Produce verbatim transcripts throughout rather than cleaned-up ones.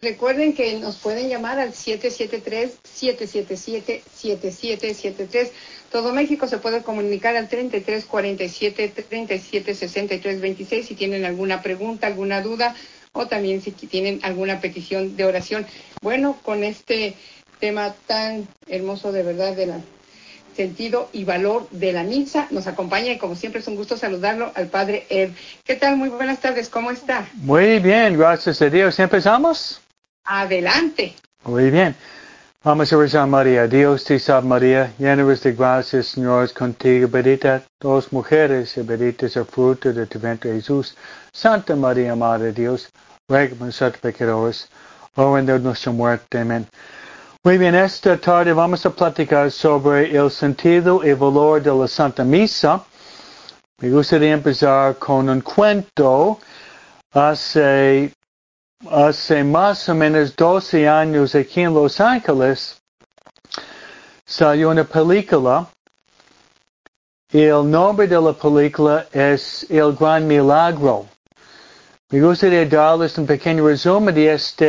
Recuerden que nos pueden llamar al siete siete tres, siete siete siete, siete siete siete tres. Todo México se puede comunicar al treinta y tres cuarenta y siete, treinta y siete sesenta y tres veintiséis si tienen alguna pregunta, alguna duda o también si tienen alguna petición de oración. Bueno, con este tema tan hermoso de verdad de la sentido y valor de la misa, nos acompaña y como siempre es un gusto saludarlo al Padre Ed. ¿Qué tal? Muy buenas tardes, ¿cómo está? Muy bien, gracias a Dios. ¿Empezamos? Adelante. Muy bien. Vamos a rezar María. Dios te salve María, llena eres de gracia, el Señor es contigo, bendita todas mujeres, y bendito es el fruto de tu vientre Jesús. Santa María, Madre de Dios, ruega por nosotros pecadores, ahora en nuestra muerte. Amén. Muy bien, esta tarde vamos a platicar sobre el sentido y valor de la Santa Misa. Me gustaría empezar con un cuento. Hace Hace más o menos doce años aquí en Los Ángeles salió una película y el nombre de la película es El Gran Milagro. Me gustaría darles un pequeño resumen de esta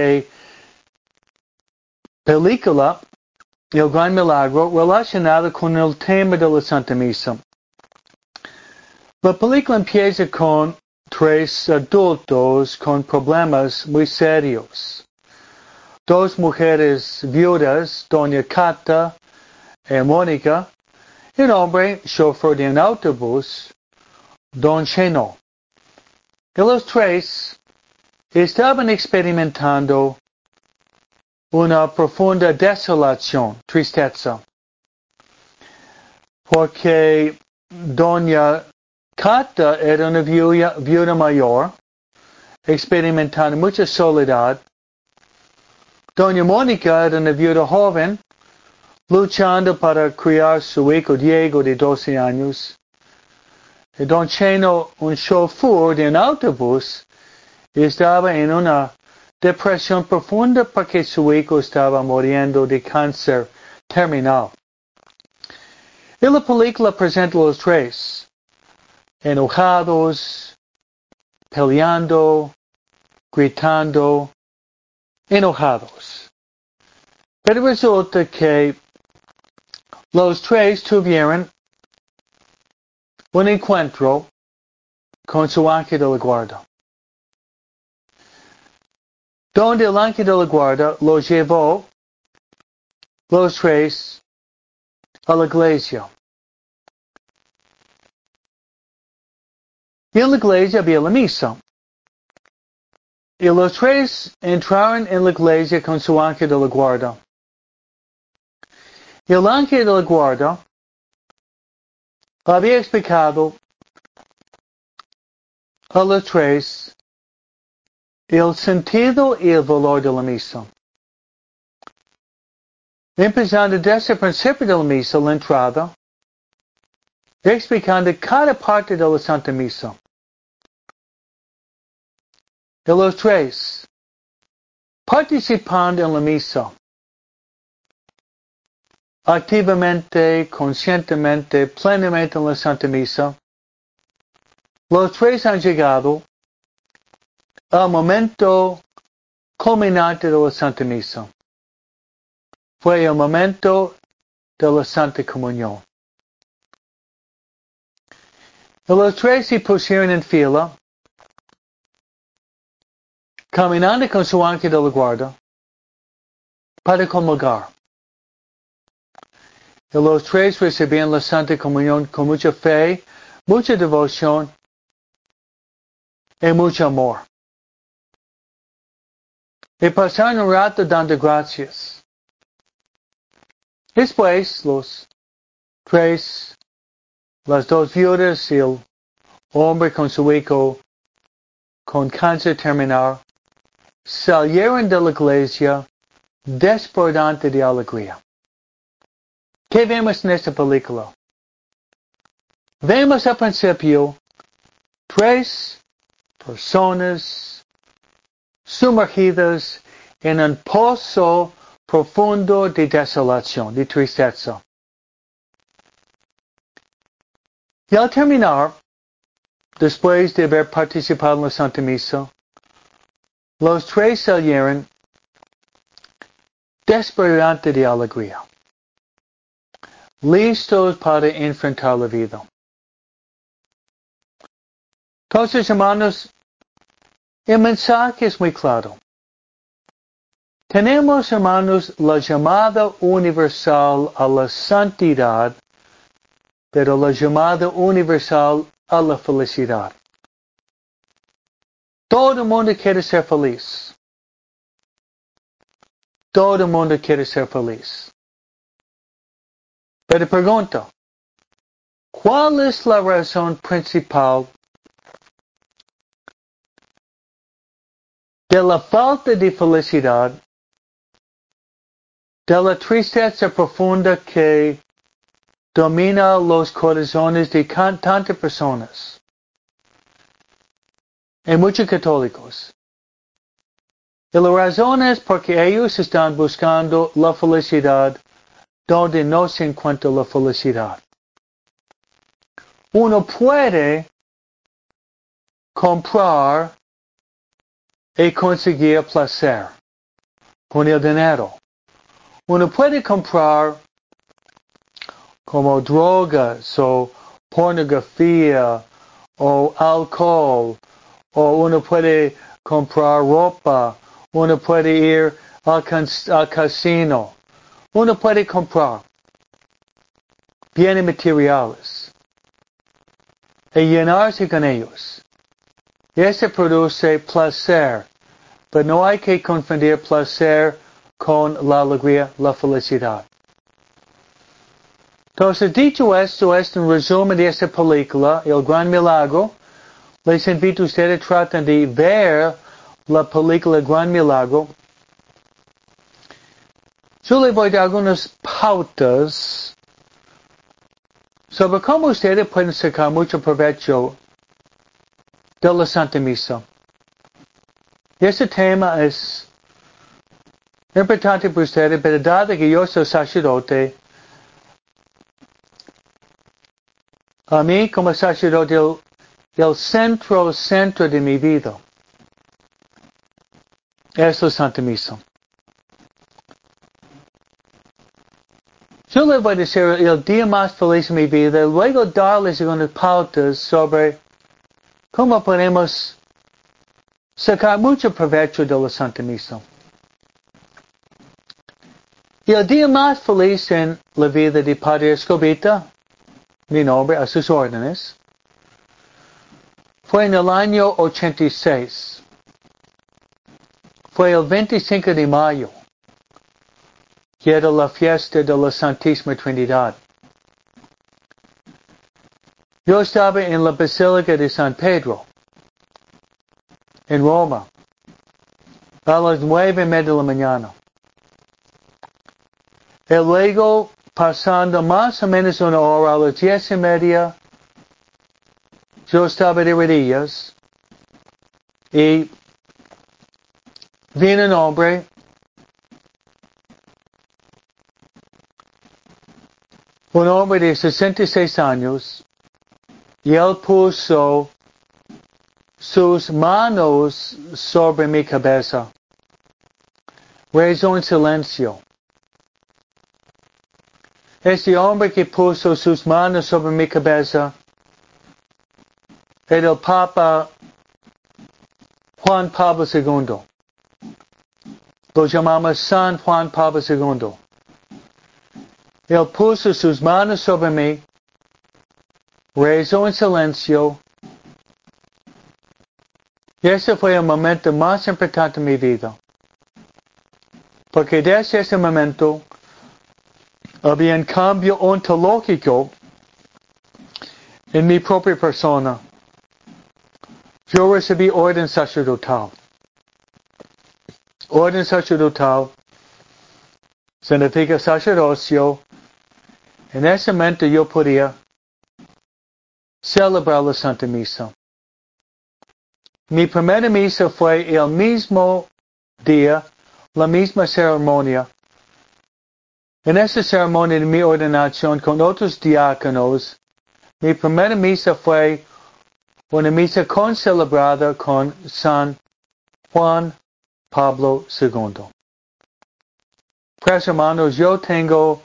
película, El Gran Milagro, relacionada con el tema de la Santa Misa. La película empieza con tres adultos con problemas muy serios. Dos mujeres viudas, Doña Cata y Mónica, y un hombre, chofer de un autobús, Don Cheno. Y los tres estaban experimentando una profunda desolación, tristeza, porque Doña Cata era una viuda, viuda mayor, experimentando mucha soledad. Doña Mónica era una viuda joven, luchando para criar su hijo Diego de doce años. Y Don Cheno, un chofer de un autobús, estaba en una depresión profunda porque su hijo estaba muriendo de cáncer terminal. Y la película presenta los tres, enojados, peleando, gritando, enojados. Pero resulta que los tres tuvieron un encuentro con su ángel de la guarda, donde el ángel de la guarda los llevó, los tres, a la iglesia. Y en la iglesia había la misa. Y los tres entraron en la iglesia con su ángel de la guarda. Y el ángel de la guarda había explicado a los tres el sentido y el valor de la misa. Empezando desde el principio de la misa, la entrada, explicando cada parte de la Santa Misa. Y los tres, participando en la misa, activamente, conscientemente, plenamente en la Santa Misa, los tres han llegado al momento culminante de la Santa Misa. Fue el momento de la Santa Comunión. Y los tres se pusieron en fila, caminando con su ángel de la guarda, para comulgar. Y los tres recibían la Santa Comunión con mucha fe, mucha devoción y mucho amor. Y pasaron un rato dando gracias. Después, los tres, las dos viudas y el hombre con su hijo con cáncer terminal, salieron de la iglesia desbordante de alegría. ¿Qué vemos en esta película? Vemos al principio tres personas sumergidas en un pozo profundo de desolación, de tristeza. Y al terminar, después de haber participado en la Santa Misa, los tres salieron desbordante de alegría, listos para enfrentar la vida. Entonces, hermanos, el mensaje es muy claro. Tenemos, hermanos, la llamada universal a la santidad, pero la llamada universal a la felicidad. Todo el mundo quiere ser feliz. Todo el mundo quiere ser feliz. Pero pregunto, ¿cuál es la razón principal de la falta de felicidad, de la tristeza profunda que domina los corazones de tantas personas? Y muchos católicos. Y la razón es porque ellos están buscando la felicidad donde no se encuentra la felicidad. Uno puede comprar y conseguir placer con el dinero. Uno puede comprar como drogas o pornografía o alcohol, o uno puede comprar ropa, uno puede ir al, al casino, uno puede comprar bienes materiales y llenarse con ellos. Y eso produce placer, pero no hay que confundir placer con la alegría, la felicidad. Entonces, dicho esto, es un resumen de esta película, El Gran Milagro. Les invito a ustedes a tratar de ver la película El Gran Milagro. Yo les voy a dar algunas pautas sobre cómo ustedes pueden sacar mucho provecho de la Santa Misa. Y este tema es importante para ustedes, pero dado que yo soy sacerdote, a mí como sacerdote, el, el centro, el centro de mi vida es la Santa Misa. Yo les voy a decir el día más feliz de mi vida y luego darles algunas pautas sobre cómo podemos sacar mucho provecho de la Santa Misa. Y el día más feliz en la vida de Padre Escobita, mi nombre, a sus órdenes, fue en el año ochenta y seis. Fue el veinticinco de mayo, que era la fiesta de la Santísima Trinidad. Yo estaba en la Basílica de San Pedro, en Roma, a las nueve y media de la mañana. Y luego, pasando más o menos una hora, a las diez y media, yo estaba de rodillas y vino un hombre un hombre de sesenta y seis años y él puso sus manos sobre mi cabeza. Rezó en silencio. Este hombre que puso sus manos sobre mi cabeza era el Papa Juan Pablo segundo. Lo llamamos San Juan Pablo segundo. Él puso sus manos sobre mí, rezó en silencio, y ese fue el momento más importante de mi vida. Porque desde ese momento había un cambio ontológico en mi propia persona. Yo recibí orden sacerdotal. Orden sacerdotal significa sacerdocio. En ese momento yo podía celebrar la Santa Misa. Mi primera misa fue el mismo día, la misma ceremonia. En esa ceremonia de mi ordenación con otros diáconos, mi primera misa fue una misa concelebrada con San Juan Pablo segundo. Pues hermanos, yo tengo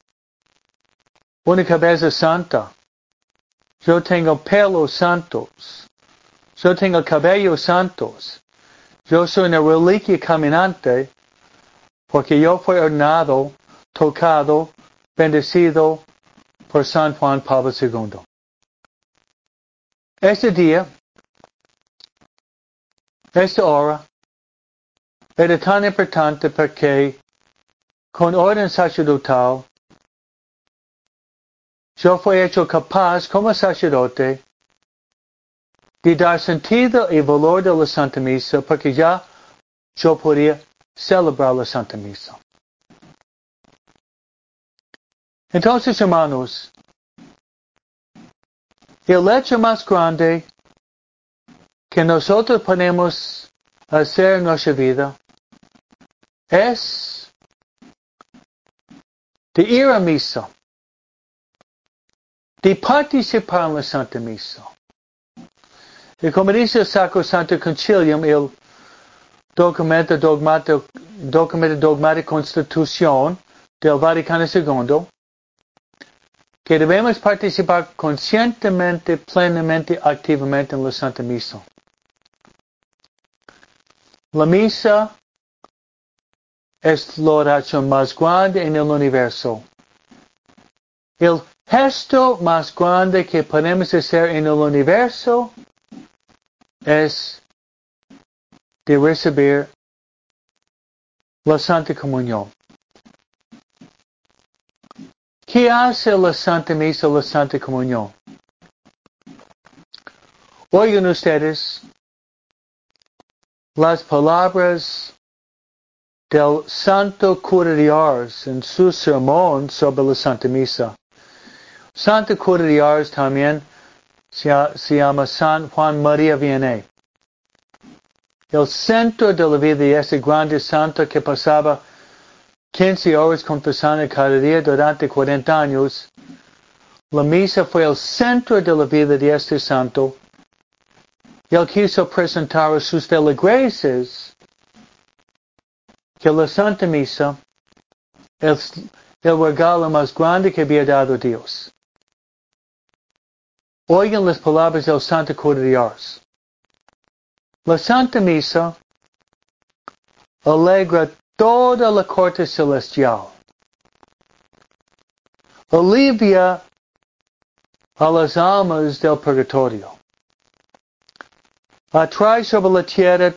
una cabeza santa. Yo tengo pelos santos. Yo tengo cabellos santos. Yo soy una reliquia caminante porque yo fui ordenado, tocado, bendecido por San Juan Pablo segundo. Este día, esta hora, era tan importante porque con orden sacerdotal, yo fui hecho capaz como sacerdote de dar sentido y valor de la Santa Misa porque ya yo podía celebrar la Santa Misa. Entonces, hermanos, el hecho más grande que nosotros podemos hacer en nuestra vida es de ir a misa, de participar en la Santa Misa. Y como dice el Sacrosanto Concilium, el documento dogmático, documento dogmático Constitución del Vaticano segundo, que debemos participar conscientemente, plenamente, activamente en la Santa Misa. La misa es la oración más grande en el universo. El gesto más grande que podemos hacer en el universo es de recibir la Santa Comunión. ¿Qué hace la Santa Misa, la Santa Comunión? Oigan ustedes las palabras del Santo Cura de Ars en su sermón sobre la Santa Misa. Santo Cura de Ars también se, se llama San Juan María Vianney. El centro de la vida de ese grande santo que pasaba quince horas confesando cada día durante cuarenta años. La misa fue el centro de la vida de este santo. Él quiso presentar a sus feligreses que la Santa Misa es el regalo más grande que había dado Dios. Oigan las palabras del Santo Cura de Ars. La Santa Misa alegra toda la corte celestial. Alivia a las almas del purgatorio. Atrae sobre la tierra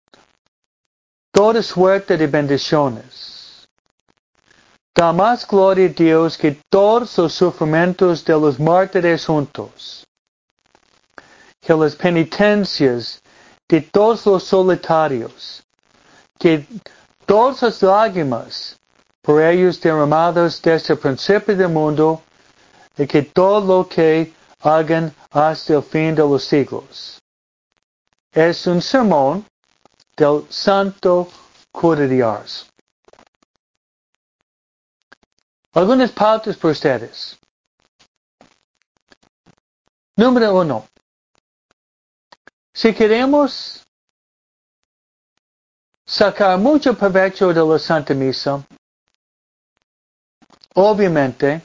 toda suerte de bendiciones. Da más gloria a Dios que todos los sufrimientos de los mártires juntos. Que las penitencias de todos los solitarios. Que todas las lágrimas por ellos derramadas desde el principio del mundo. Y que todo lo que hagan hasta el fin de los siglos. Es un sermón del Santo Cura de Ars. Algunas pautas por ustedes. Número uno. Si queremos sacar mucho provecho de la Santa Misa, obviamente,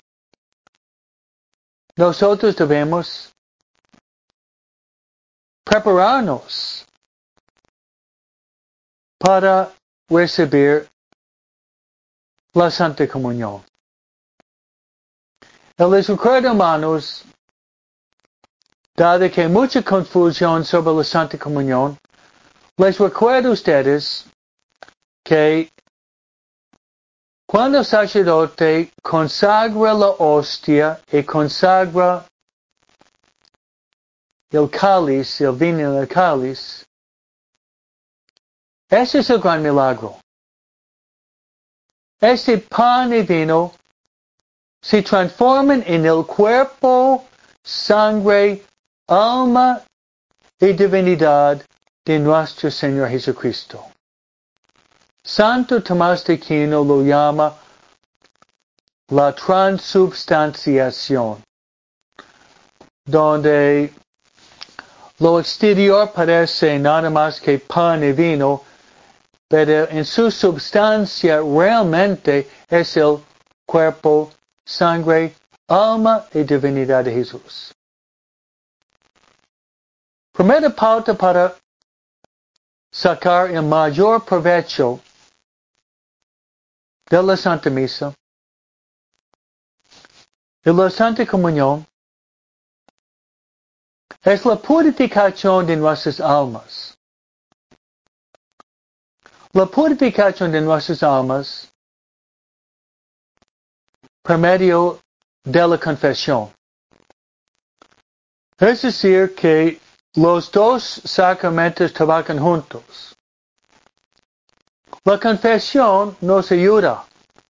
nosotros debemos prepararnos para recibir la Santa Comunión. Y les recuerdo, hermanos, dado que hay mucha confusión sobre la Santa Comunión, les recuerdo a ustedes que cuando el sacerdote consagra la hostia y consagra el cáliz, el vino en el cáliz, ese es el gran milagro. Este pan y vino se transforman en el cuerpo, sangre, alma y divinidad de nuestro Señor Jesucristo. Santo Tomás de Aquino lo llama la transubstanciación, donde lo exterior parece nada más que pan y vino, pero en su substancia realmente es el cuerpo, sangre, alma y divinidad de Jesús. Primera pauta para sacar el mayor provecho de la Santa Misa, de la Santa Comunión, es la purificación de nuestras almas. La purificación de nuestras almas por medio de la confesión. Es decir, que los dos sacramentos trabajan juntos. La confesión nos ayuda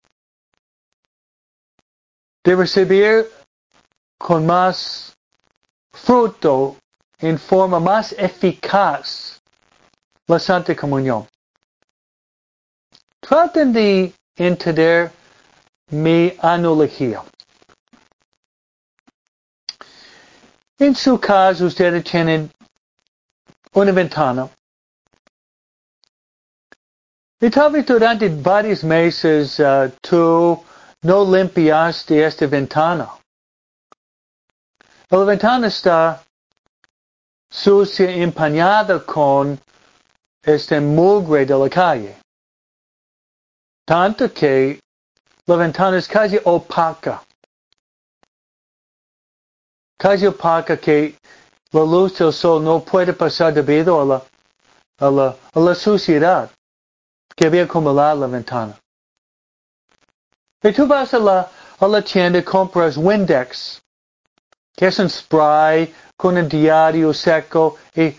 de recibir con más fruto, en forma más eficaz, la Santa Comunión. Traten de entender mi analogía. En su caso, ustedes tienen una ventana. Y tal vez durante varios meses uh, tú no limpiaste esta ventana. La ventana está sucia, empañada con este mugre de la calle. Tanto que la ventana es casi opaca. Casi opaca que la luz del sol no puede pasar debido a la, a la, a la suciedad que había acumulado la ventana. Y tú vas a la, a la tienda y compras Windex, que es un spray con un diario seco y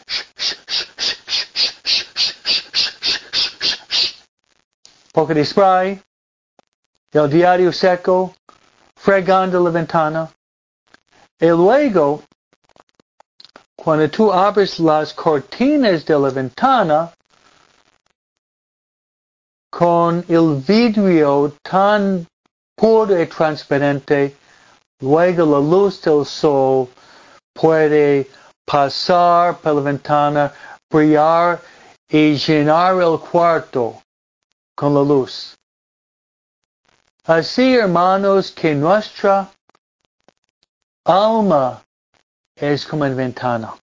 poco de spray, el diario seco, fregando la ventana. Y luego, cuando tú abres las cortinas de la ventana, con el vidrio tan puro y transparente, luego la luz del sol puede pasar por la ventana, brillar y llenar el cuarto con la luz. Así, hermanos, que nuestra alma es como una ventana.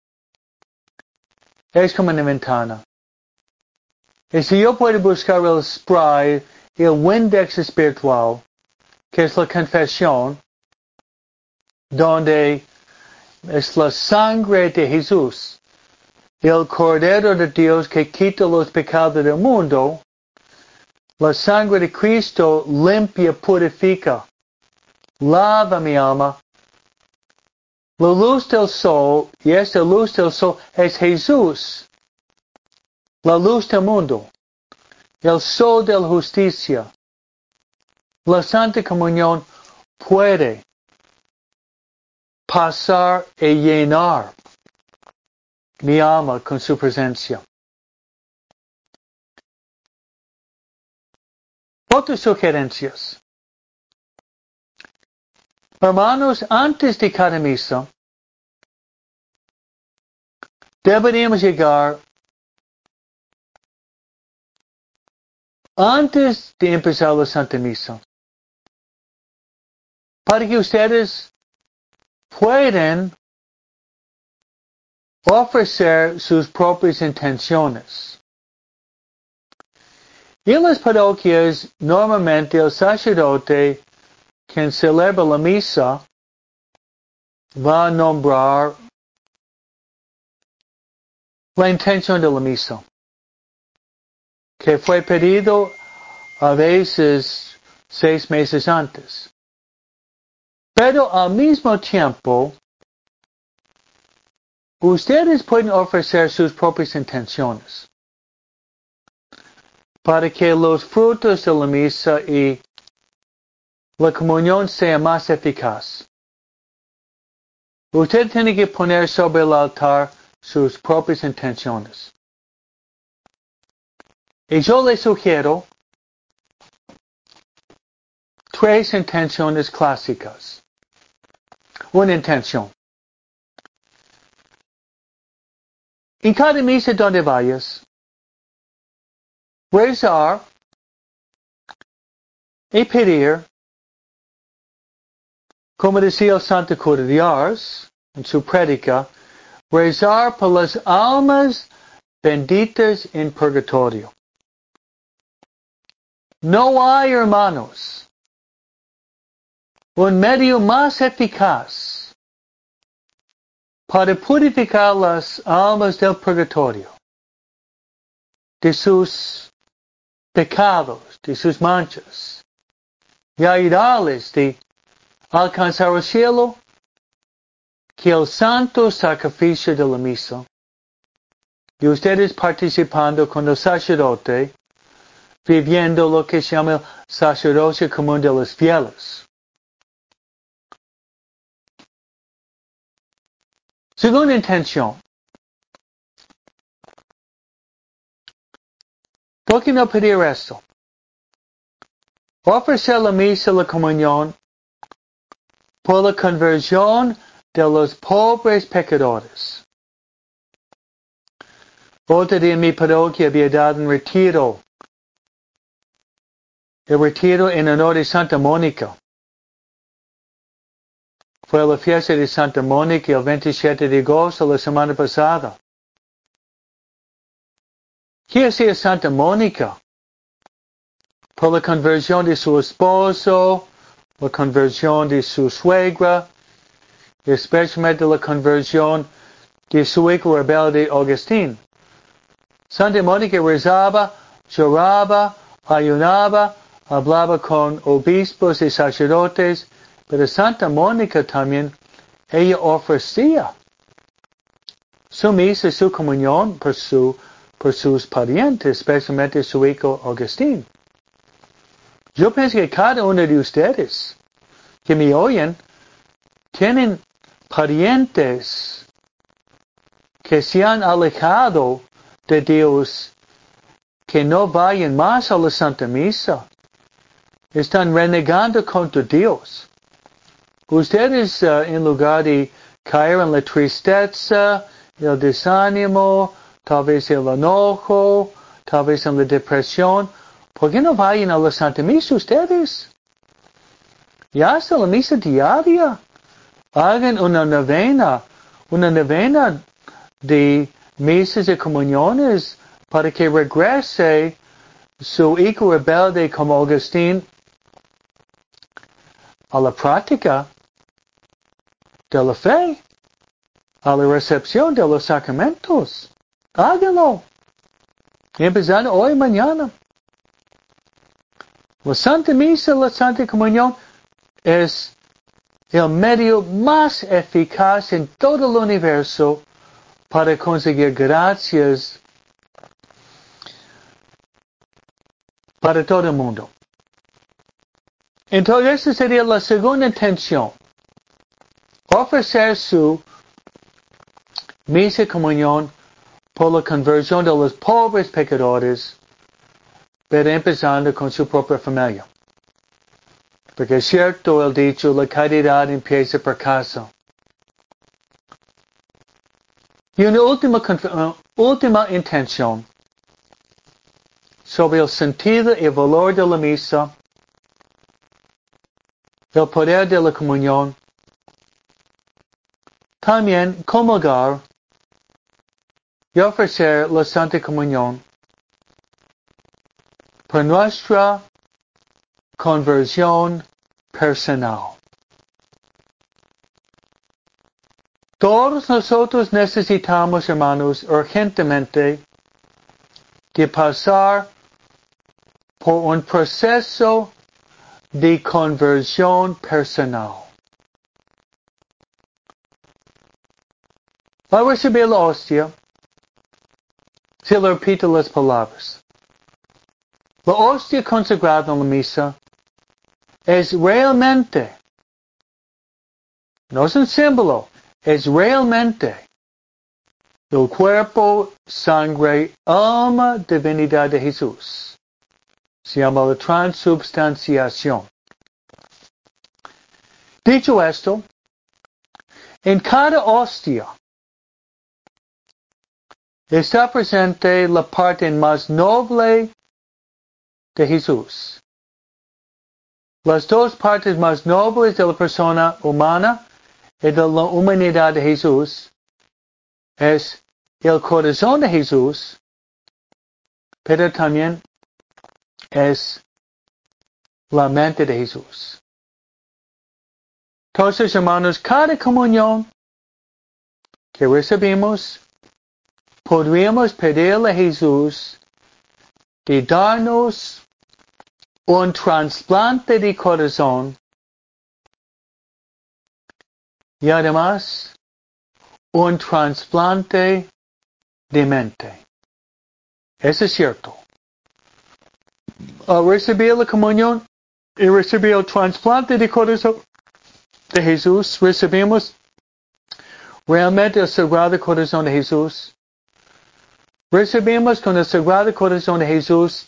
Es como una ventana. Y si yo puedo buscar el spray, el Windex espiritual, que es la confesión, donde es la sangre de Jesús, el Cordero de Dios que quita los pecados del mundo, la sangre de Cristo limpia, purifica, lava mi alma. La luz del sol, y esta luz del sol es Jesús, la luz del mundo, el sol de la justicia. La Santa Comunión puede pasar y llenar mi alma con su presencia. Otras sugerencias. Hermanos, antes de cada misa, deberíamos llegar antes de empezar la Santa Misa, para que ustedes puedan ofrecer sus propias intenciones. Y en las parroquias, normalmente el sacerdote quien celebra la misa va a nombrar la intención de la misa, que fue pedido a veces seis meses antes. Pero al mismo tiempo, ustedes pueden ofrecer sus propias intenciones para que los frutos de la misa y la comunión sea más eficaz. Usted tiene que poner sobre el altar sus propias intenciones. Y yo le sugiero tres intenciones clásicas. Una intención. En cada misa donde vayas, rezar y pedir, como decía el Santo Cura de Ars en su prédica, rezar por las almas benditas en purgatorio. No hay, hermanos, un medio más eficaz para purificar las almas del purgatorio, de sus pecados, de sus manchas, y ayudarles de alcanzar el cielo, que el santo sacrificio de la misa, y ustedes participando con el sacerdote, viviendo lo que se llama el sacerdocio común de los fieles. Segunda intención. ¿Por qué no pedir esto? Ofrecer la misa, la comunión, por la conversión de los pobres pecadores. Otro día en mi parroquia había dado un retiro. El retiro en honor de Santa Mónica. Fue la fiesta de Santa Mónica el veintisiete de agosto, la semana pasada. ¿Qué hacía Santa Mónica? Por la conversión de su esposo, la conversión de su suegra, especialmente la conversión de su hijo rebelde Agustín. Santa Mónica rezaba, lloraba, ayunaba, hablaba con obispos y sacerdotes, pero Santa Mónica también, ella ofrecía su misa, su comunión por, su, por sus parientes, especialmente su hijo Agustín. Yo pienso que cada uno de ustedes que me oyen tienen parientes que se han alejado de Dios, que no vayan más a la Santa Misa. Están renegando contra Dios. Ustedes, uh, en lugar de caer en la tristeza, el desánimo, tal vez el enojo, tal vez en la depresión, ¿por qué no vayan a la Santa Misa ustedes? Y hasta la misa diaria. Hagan una novena, una novena de misas y comuniones para que regrese su hijo rebelde como Agustín a la práctica de la fe, a la recepción de los sacramentos. Háganlo. Empezando hoy y mañana. La Santa Misa, la Santa Comunión es el medio más eficaz en todo el universo para conseguir gracias para todo el mundo. Entonces, esa sería la segunda intención. Ofrecer su misa y comunión por la conversión de los pobres pecadores, pero empezando con su propia familia. Porque es cierto el dicho, la caridad empieza por casa. Y una última, uh, última intención sobre el sentido y valor de la misa, el poder de la comunión, también comulgar y ofrecer la Santa Comunión por nuestra conversión personal. Todos nosotros necesitamos, hermanos, urgentemente de pasar por un proceso de conversión personal. Al recibir la hostia, se le repito las palabras. La hostia consagrada en la misa es realmente, no es un símbolo, es realmente el cuerpo, sangre, alma, divinidad de Jesús. Se llama la transubstanciación. Dicho esto, en cada hostia está presente la parte más noble de Jesús. Las dos partes más nobles de la persona humana y de la humanidad de Jesús es el corazón de Jesús, pero también es la mente de Jesús. Entonces, hermanos, cada comunión que recibimos, podríamos pedirle a Jesús de darnos un trasplante de corazón y además un trasplante de mente. Eso es cierto. Al recibir la comunión y recibir el trasplante de corazón de Jesús, recibimos realmente el Sagrado Corazón de Jesús. Recibimos con el Sagrado Corazón de Jesús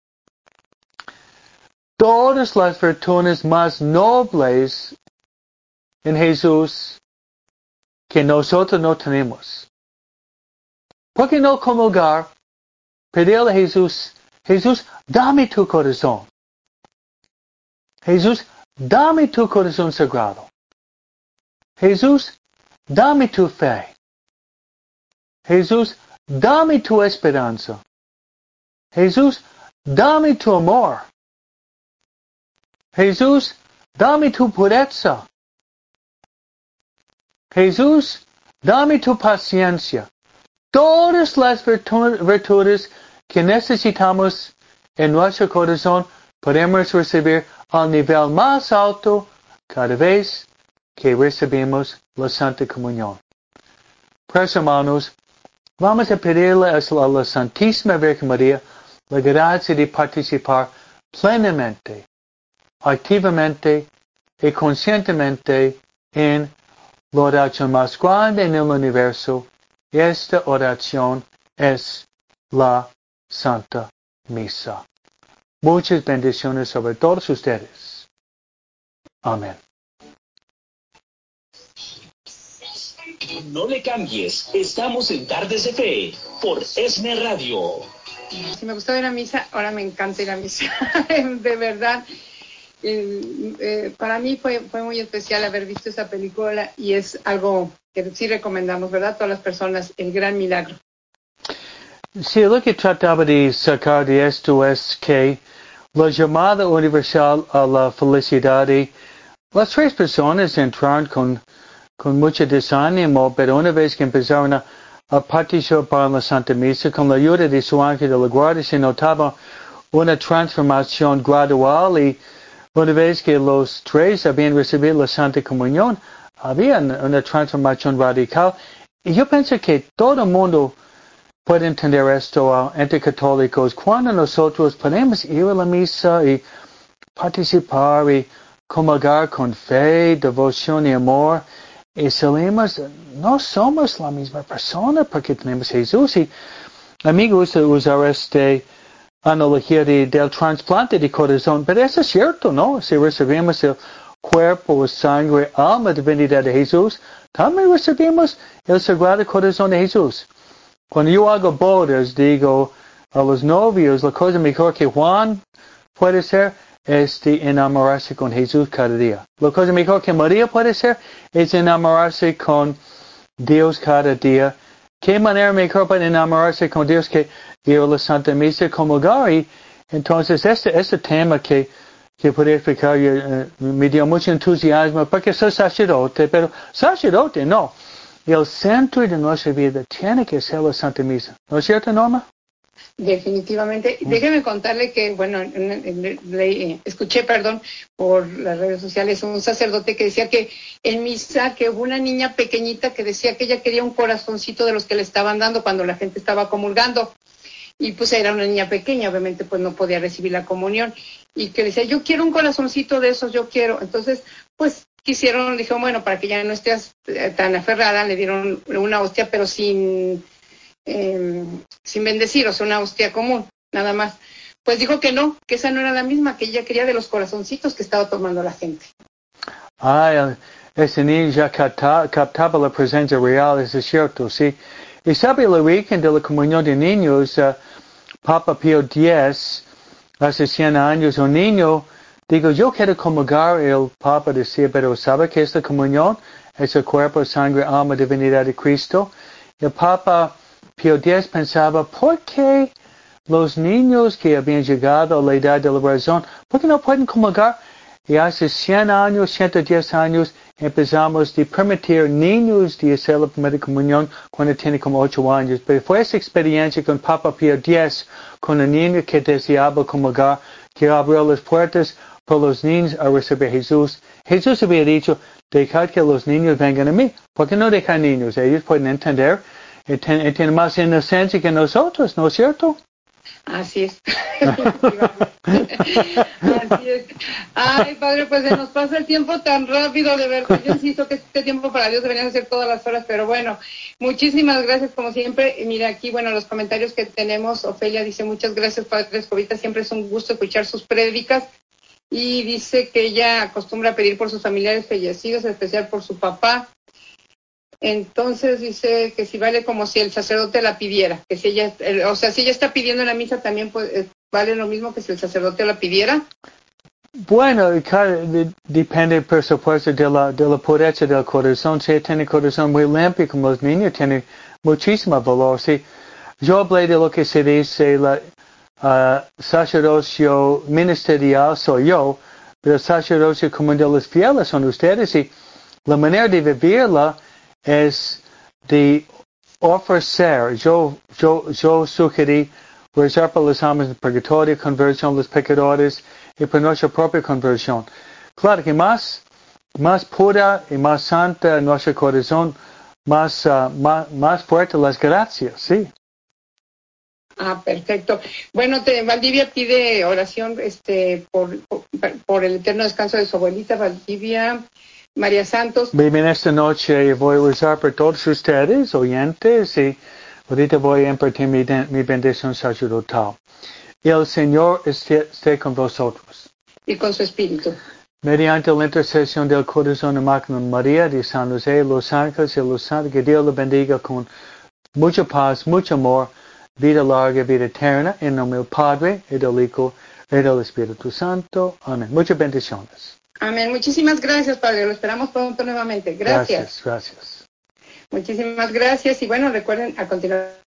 todas las virtudes más nobles en Jesús que nosotros no tenemos. ¿Por qué no comulgar? Pedirle a Jesús, Jesús, dame tu corazón. Jesús, dame tu corazón sagrado. Jesús, dame tu fe. Jesús, dame tu esperanza. Jesús, dame tu amor. Jesús, dame tu pureza. Jesús, dame tu paciencia. Todas las virtu- virtudes que necesitamos en nuestro corazón podemos recibir al nivel más alto cada vez que recibimos la Santa Comunión. Pues, hermanos, vamos a pedirle a la Santísima Virgen María la gracia de participar plenamente, activamente y conscientemente en la oración más grande en el universo. Esta oración es la Santa Misa. Muchas bendiciones sobre todos ustedes. Amén. No le cambies, estamos en Tardes de Fe por ESNE Radio. Si me gustaba ir a misa, ahora me encanta ir a misa. De verdad, eh, eh, para mí fue, fue muy especial haber visto esa película y es algo que sí recomendamos, ¿verdad? Todas las personas, El Gran Milagro. Sí, lo que trataba de sacar de esto es que la llamada universal a la felicidad y las tres personas entraron con, con mucho desánimo, pero una vez que empezaron a, a participar en la Santa Misa, con la ayuda de su ángel de la guardia, se notaba una transformación gradual y una vez que los tres habían recibido la Santa Comunión, había una transformación radical. Y yo pienso que todo el mundo puede entender esto uh, entre católicos. Cuando nosotros podemos ir a la misa y participar y comulgar con fe, devoción y amor, y salimos, no somos la misma persona porque tenemos Jesús. Y a mí me gusta usar esta analogía de, del trasplante de corazón, pero eso es cierto, ¿no? Si recibimos el cuerpo, sangre, alma, divinidad de Jesús, también recibimos el Sagrado Corazón de Jesús. Cuando yo hago bodas, digo a los novios, la cosa mejor que Juan puede ser es de enamorarse con Jesús cada día. La cosa mejor que María puede ser es enamorarse con Dios cada día. ¿Qué manera mejor para enamorarse con Dios que ir a la Santa Misa comulgar? Y entonces este, este tema que, que puedo explicar eh, me dio mucho entusiasmo porque soy sacerdote, pero sacerdote no. El centro de nuestra vida tiene que ser la Santa Misa. ¿No es cierto, Norma? Definitivamente. Mm. Déjeme contarle que, bueno, le, le, escuché, perdón, por las redes sociales, un sacerdote que decía que en misa, que hubo una niña pequeñita que decía que ella quería un corazoncito de los que le estaban dando cuando la gente estaba comulgando. Y pues era una niña pequeña, obviamente pues no podía recibir la comunión. Y que decía, yo quiero un corazoncito de esos, yo quiero. Entonces, pues quisieron, dijo, bueno, para que ya no estés tan aferrada, le dieron una hostia, pero sin, eh, sin bendecir, o sea, una hostia común, nada más. Pues dijo que no, que esa no era la misma, que ella quería de los corazoncitos que estaba tomando la gente. Ah, ese niño ya capta, captaba la presencia real, eso es cierto, sí. Y sabe, el origen de la comunión de niños, uh, Papa Pío X hace cien años, un niño, digo, yo quiero comulgar, el Papa decía, pero ¿sabe qué es la comunión? Es el cuerpo, sangre, alma, divinidad de Cristo. El Papa Pío X pensaba, ¿por qué los niños que habían llegado a la edad de la razón, por qué no pueden comulgar? Y hace cien años, ciento diez años, empezamos a permitir niños de hacer la primera comunión cuando tienen como ocho años. Pero fue esa experiencia con Papa Pío X, con un niño que deseaba comulgar, que abrió las puertas para los niños a recibir a Jesús. Jesús había dicho, dejad que los niños vengan a mí. ¿Por qué no dejar niños? Ellos pueden entender y tienen, tienen más inocencia que nosotros, ¿no es cierto? Así es. Así es. Ay, padre, pues se nos pasa el tiempo tan rápido, de verdad. Yo insisto que este tiempo para Dios deberían ser todas las horas, pero bueno, muchísimas gracias como siempre. Mira aquí, bueno, los comentarios que tenemos. Ofelia dice, muchas gracias, padre Escobita, siempre es un gusto escuchar sus prédicas. Y dice que ella acostumbra a pedir por sus familiares fallecidos, en especial por su papá. Entonces dice que si vale como si el sacerdote la pidiera, que si ella, o sea, si ella está pidiendo en la misa también pues, vale lo mismo que si el sacerdote la pidiera. Bueno, cada, de, depende por supuesto de la, de la pureza del corazón. Si tiene corazón muy limpio como los niños, tiene muchísimo valor. Si yo hablé de lo que se dice la uh, sacerdocio ministerial soy yo, pero el sacerdocio común de los fieles son ustedes y la manera de vivirla es de ofrecer. Yo, yo, yo sugerí rezar por las almas de purgatorio, conversión de los pecadores y por nuestra propia conversión. Claro que más, más pura y más santa nuestro corazón, más, uh, más, más fuerte las gracias, sí. Ah, perfecto. Bueno, te, Valdivia pide oración este, por, por, por el eterno descanso de su abuelita, Valdivia María Santos. Bien, esta noche voy a rezar por todos ustedes, oyentes, y ahorita voy a impartir mi, mi bendición sacerdotal. El Señor esté, esté con vosotros. Y con su espíritu. Mediante la intercesión del corazón de Máquina María, de San José, los ángeles y los santos, que Dios le bendiga con mucha paz, mucho amor, vida larga, vida eterna, en nombre del Padre, y del Hijo, y del Espíritu Santo. Amén. Muchas bendiciones. Amén. Muchísimas gracias, Padre. Lo esperamos pronto nuevamente. Gracias. Gracias, gracias. Muchísimas gracias. Y bueno, recuerden a continuar.